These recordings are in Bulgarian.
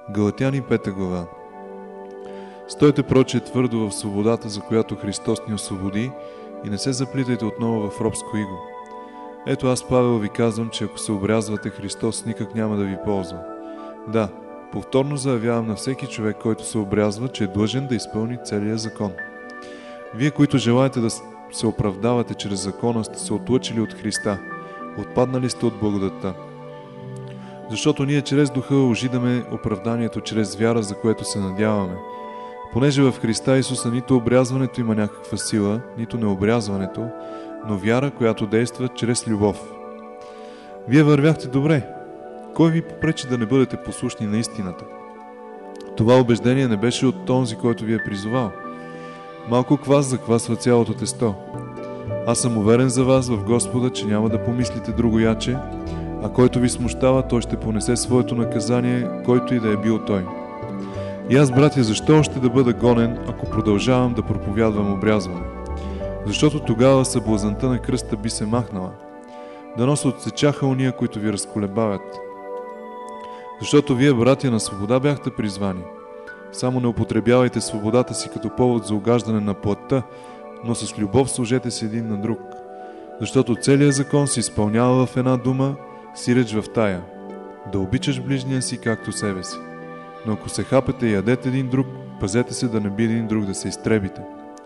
Галатяни 5 глава. Стойте проче твърдо в свободата, за която Христос ни освободи, и не се заплитайте отново в робско иго. Ето аз, Павел, ви казвам, че ако се обрязвате, Христос никак няма да ви ползва. Да, повторно заявявам на всеки човек, който се обрязва, че е длъжен да изпълни целия закон. Вие, които желаете да се оправдавате чрез закона, сте се отлъчили от Христа, отпаднали сте от благодатта. Защото ние чрез духа ожидаме оправданието чрез вяра, за което се надяваме. Понеже в Христа Исуса нито обрязването има някаква сила, нито необрязването, но вяра, която действа чрез любов. Вие вървяхте добре. Кой ви попречи да не бъдете послушни на истината? Това убеждение не беше от този, който ви е призовал. Малко квас заквасва цялото тесто. Аз съм уверен за вас в Господа, че няма да помислите другояче, а който ви смущава, той ще понесе своето наказание, който и да е бил той. И аз, братя, защо още да бъда гонен, ако продължавам да проповядвам обрязване? Защото тогава съблазънта на кръста би се махнала. Дано се отсечаха ония, които ви разколебавят. Защото вие, братя, на свобода бяхте призвани. Само не употребявайте свободата си като повод за угаждане на плътта, но с любов служете се един на друг. Защото целият закон се изпълнява в една дума, сиреч в тая: да обичаш ближния си както себе си. Но ако се хапете и ядете един друг, пазете се да не би един друг да се изтребите.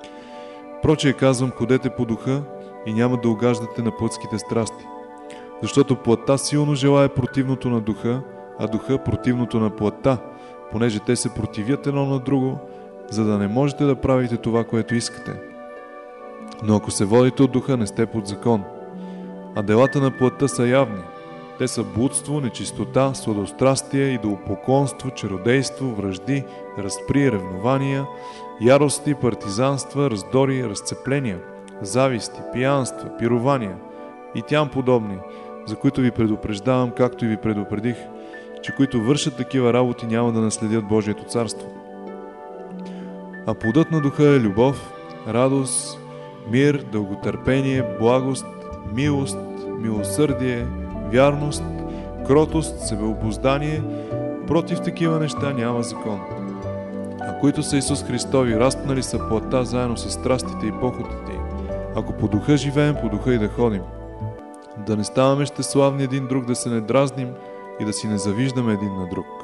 Прочее казвам, ходете по духа и няма да угаждате на плътските страсти. Защото плътта силно желае противното на духа, а духа противното на плътта, понеже те се противят едно на друго, за да не можете да правите това, което искате. Но ако се водите от духа, не сте под закон. А делата на плътта са явни. Те са блудство, нечистота, сладострастие, идолопоклонство, чародейство, вражди, разпри, ревнования, ярости, партизанства, раздори, разцепления, зависти, пиянства, пирования и тям подобни, за които ви предупреждавам, както и ви предупредих, че които вършат такива работи няма да наследят Божието царство. А плодът на духа е любов, радост, мир, дълготърпение, благост, милост, милосърдие, вярност, кротост, себеобуздание. Против такива неща няма закон. А които са Исус Христови, разпнали са плътта заедно с страстите и похотите й. Ако по духа живеем, по духа и да ходим. Да не ставаме щеславни един друг, да се не дразним и да си не завиждаме един на друг.